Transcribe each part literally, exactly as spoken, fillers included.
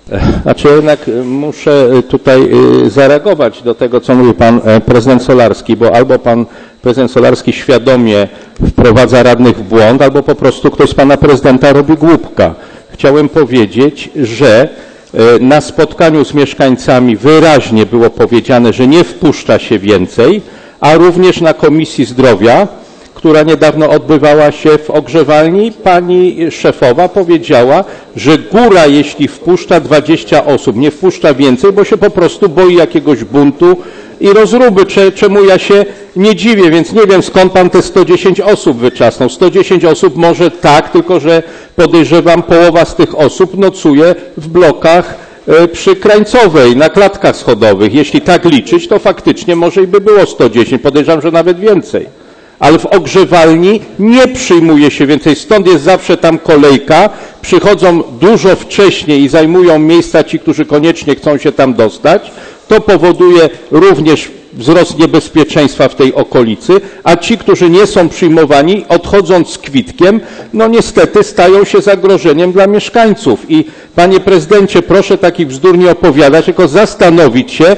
Znaczy jednak muszę tutaj zareagować do tego, co mówi pan prezydent Solarski, bo albo pan prezydent Solarski świadomie wprowadza radnych w błąd, albo po prostu ktoś z pana prezydenta robi głupka. Chciałem powiedzieć, że na spotkaniu z mieszkańcami wyraźnie było powiedziane, że nie wpuszcza się więcej, a również na Komisji Zdrowia, która niedawno odbywała się w ogrzewalni, pani szefowa powiedziała, że góra, jeśli wpuszcza dwadzieścia osób, nie wpuszcza więcej, bo się po prostu boi jakiegoś buntu i rozruby, czemu ja się nie dziwię, więc nie wiem, skąd pan te sto dziesięć osób wyczasnął. sto dziesięć osób może tak, tylko że podejrzewam, połowa z tych osób nocuje w blokach przy Krańcowej, na klatkach schodowych. Jeśli tak liczyć, to faktycznie może i by było sto dziesięć, podejrzewam, że nawet więcej. Ale w ogrzewalni nie przyjmuje się więcej, stąd jest zawsze tam kolejka, przychodzą dużo wcześniej i zajmują miejsca ci, którzy koniecznie chcą się tam dostać. To powoduje również wzrost niebezpieczeństwa w tej okolicy, a ci, którzy nie są przyjmowani, odchodząc z kwitkiem, no niestety stają się zagrożeniem dla mieszkańców. I panie prezydencie, proszę takich bzdur nie opowiadać, tylko zastanowić się,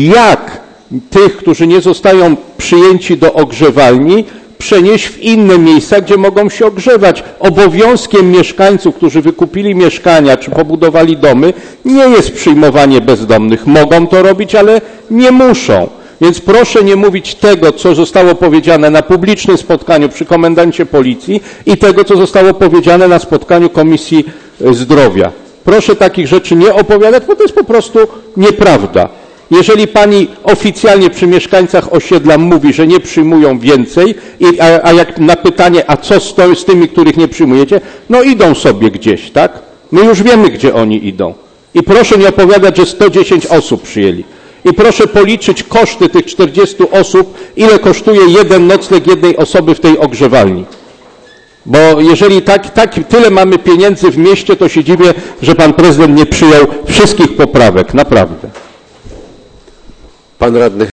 jak tych, którzy nie zostają przyjęci do ogrzewalni, przenieść w inne miejsca, gdzie mogą się ogrzewać. Obowiązkiem mieszkańców, którzy wykupili mieszkania czy pobudowali domy, nie jest przyjmowanie bezdomnych. Mogą to robić, ale nie muszą. Więc proszę nie mówić tego, co zostało powiedziane na publicznym spotkaniu przy komendancie policji i tego, co zostało powiedziane na spotkaniu Komisji Zdrowia. Proszę takich rzeczy nie opowiadać, bo to jest po prostu nieprawda. Jeżeli pani oficjalnie przy mieszkańcach osiedla mówi, że nie przyjmują więcej, i, a, a jak na pytanie, a co z, to, z tymi, których nie przyjmujecie, no idą sobie gdzieś, tak? My już wiemy, gdzie oni idą. I proszę nie opowiadać, że sto dziesięć osób przyjęli. I proszę policzyć koszty tych czterdziestu osób, ile kosztuje jeden nocleg jednej osoby w tej ogrzewalni. Bo jeżeli tak, tak, tyle mamy pieniędzy w mieście, to się dziwię, że pan prezydent nie przyjął wszystkich poprawek, naprawdę. Pan radny